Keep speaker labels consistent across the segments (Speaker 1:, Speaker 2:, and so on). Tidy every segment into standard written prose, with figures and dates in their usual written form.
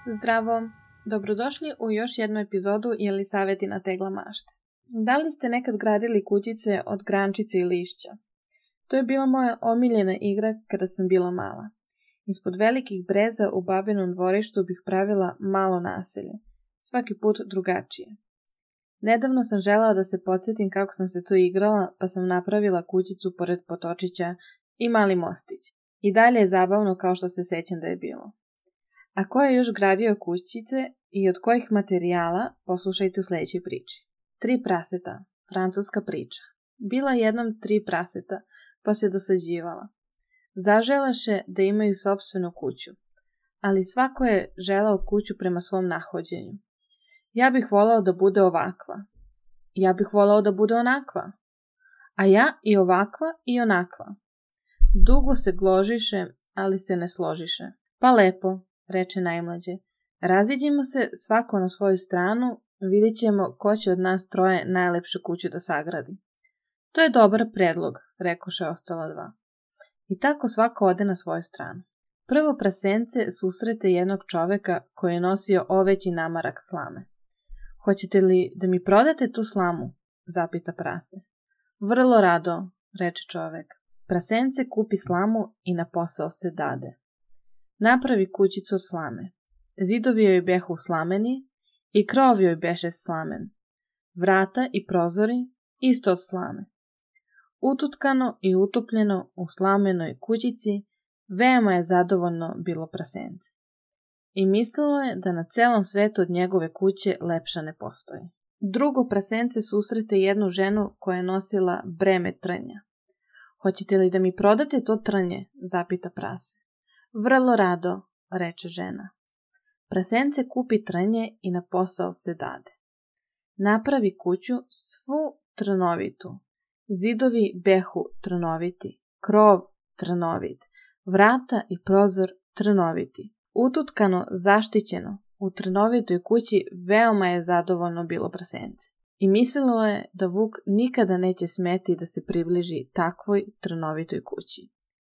Speaker 1: Zdravo! Dobrodošli u još jednu epizodu Jelisavetina tegla mašte. Da li ste nekad gradili kućice od grančice i lišća? To je bila moja omiljena igra kada sam bila mala. Ispod velikih breza u babinom dvorištu bih pravila malo naselje, svaki put drugačije. Nedavno sam želela da se podsjetim kako sam se to igrala, pa sam napravila kućicu pored potočića i mali mostić. I dalje je zabavno kao što se sećam da je bilo. A ko je još gradio kućice i od kojih materijala, poslušajte u sljedećoj priči. 3 praseta, francuska priča. Bila jednom 3 praseta, pa se dosađivala. Zaželeše da imaju sopstvenu kuću, ali svako je želeo kuću prema svom nahođenju. Ja bih volao da bude ovakva. Ja bih volao da bude onakva. A ja i ovakva i onakva. Dugo se gložiše, ali se ne složiše. Pa lepo, reče najmlađe. Raziđimo se svako na svoju stranu, vidjet ćemo ko će od nas 3 najlepšu kuću da sagradi. To je dobar predlog, rekoše ostala 2. I tako svako ode na svoju stranu. Prvo prasence susrete jednog čoveka koji je nosio oveći namarak slame. Hoćete li da mi prodate tu slamu? Zapita prase. Vrlo rado, reče čovek. Prasence kupi slamu i na posao se dade. Napravi kućicu od slame. Zidovi joj behu slameni i krov joj beše slamen. Vrata i prozori isto od slame. Ututkano i utopljeno u slamenoj kućici veoma je zadovoljno bilo prasence. I mislilo je da na celom svetu od njegove kuće lepša ne postoji. Drugo prasence susrete jednu ženu koja je nosila breme trnja. Hoćete li da mi prodate to trnje? Zapita prase. Vrlo rado, reče žena. Prasence kupi trnje i na posao se dade. Napravi kuću svu trnovitu. Zidovi behu trnoviti, krov trnovit, vrata i prozor trnoviti. Ututkano, zaštićeno, u trnovitoj kući veoma je zadovoljno bilo prasence. I mislilo je da Vuk nikada neće smeti da se približi takvoj trnovitoj kući.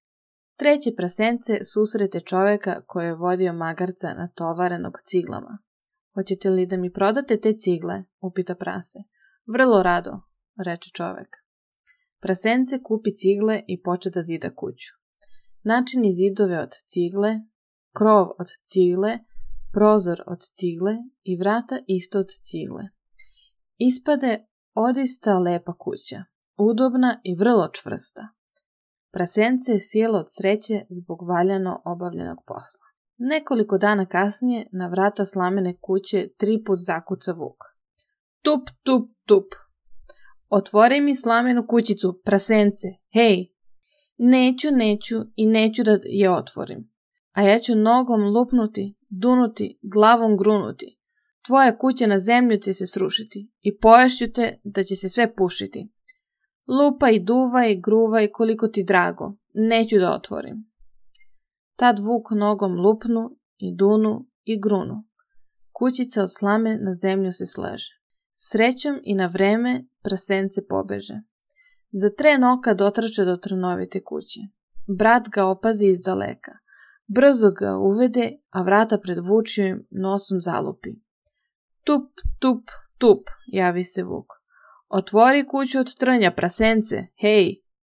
Speaker 1: Treće prasence susrete čoveka koji je vodio magarca natovarenog ciglama. Hoćete li da mi prodate te cigle? Upita prase. Vrlo rado, reče čovek. Prasence kupi cigle i poče da zida kuću. Načini zidove od cigle, krov od cigle, prozor od cigle i vrata isto od cigle. Ispade odista lepa kuća, udobna i vrlo čvrsta. Prasence je sjelo od sreće zbog valjano obavljenog posla. Nekoliko dana kasnije na vrata slamene kuće 3 put zakuca Vuk. Tup, tup, tup. Otvori mi slamenu kućicu, prasence, hej! Neću da je otvorim. A ja ću nogom lupnuti, dunuti, glavom grunuti. Tvoja kuća na zemlju će se srušiti i poješću te da će se sve pušiti. Lupaj, duvaj, gruvaj koliko ti drago, neću da otvorim. Tad Vuk nogom lupnu i dunu i grunu. Kućica od slame na zemlju se sleže. Srećom i na vreme prasence pobeže. Za tren oka dotrče do trnovite kuće. Brat ga opazi iz daleka. Brzo ga uvede, a vrata pred Vučijim nosom zalupi. Tup, tup, tup, javi se Vuk. Otvori kuću od trnja, prasence, hej!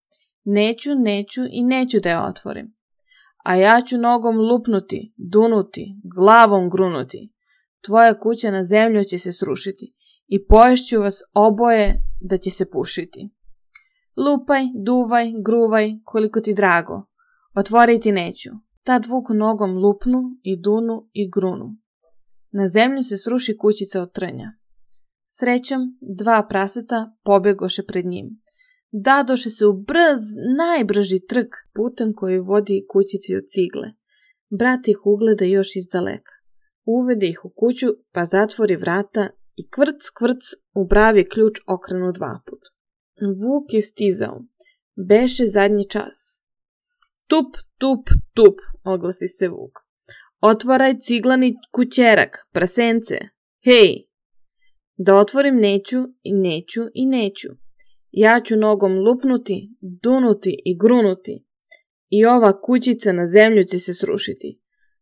Speaker 1: Neću da je otvorim. A ja ću nogom lupnuti, dunuti, glavom grunuti. Tvoja kuća na zemlju će se srušiti i poješću vas oboje da će se pušiti. Lupaj, duvaj, gruvaj, koliko ti drago. Otvoriti neću. Tad Vuk nogom lupnu i dunu i grunu. Na zemlju se sruši kućica od trnja. Srećom, 2 praseta pobegoše pred njim. Dadoše se u najbrži trk putem koji vodi kućici od cigle. Brat ih ugleda još iz daleka. Uvede ih u kuću, pa zatvori vrata i kvrc u bravi ključ okrenu 2 put. Vuk je stizao. Beše zadnji čas. Tup, tup, tup, oglasi se Vuk. Otvaraj ciglani kućerak, prasence, hej! Da otvorim neću. Ja ću nogom lupnuti, dunuti i grunuti. I ova kućica na zemlju će se srušiti.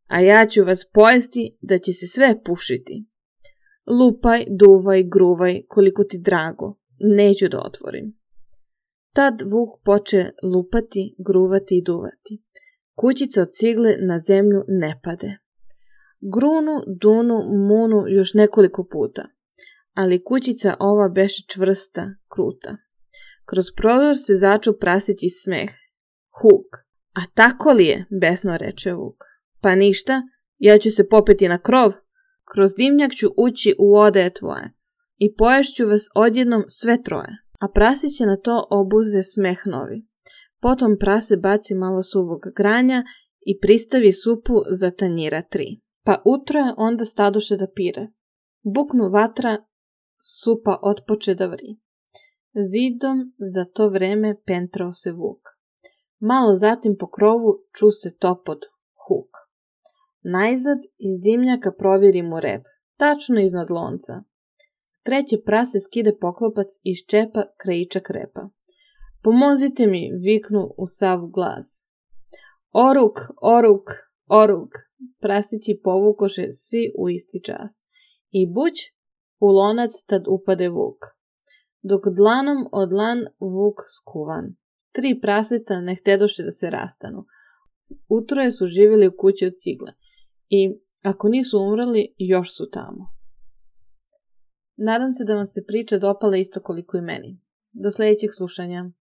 Speaker 1: a ja ću vas pojesti da će se sve pušiti. Lupaj, duvaj, gruvaj, koliko ti drago, neću da otvorim. Tad vuk poče lupati, gruvati i duvati. Kućica od cigle na zemlju ne pade. Grunu, dunu, munu još nekoliko puta, ali kućica ova beše čvrsta, kruta. Kroz prozor se začu prasići smeh. Huk. A tako li je, besno reče vuk. Pa ništa, ja ću se popeti na krov. Kroz dimnjak ću ući u odaje tvoje i poješću vas odjednom sve troje. A prasić će na to obuze smeh novi. Potom prase baci malo suvog granja i pristavi supu za tanjira 3. Pa utroje onda stadoše da pire. Buknu vatra, supa otpoče da vri. Zidom za to vreme pentrao se vuk. Malo zatim po krovu ču se topod, huk. Najzad iz dimnjaka provjeri mu rep, tačno iznad lonca. Treće prase skide poklopac i ščepa krajičak repa. Pomozite mi, viknu u sav glas. Oruk, oruk, oruk, prasići povukoše svi u isti čas. I buć, u lonac tad upade vuk. Dok dlanom od dlan vuk skuvan. 3 praseta ne htedoše da se rastanu. Utroje su živjeli u kući od cigle i ako nisu umrli, još su tamo. Nadam se da vam se priča dopala isto koliko i meni. Do sljedećeg slušanja.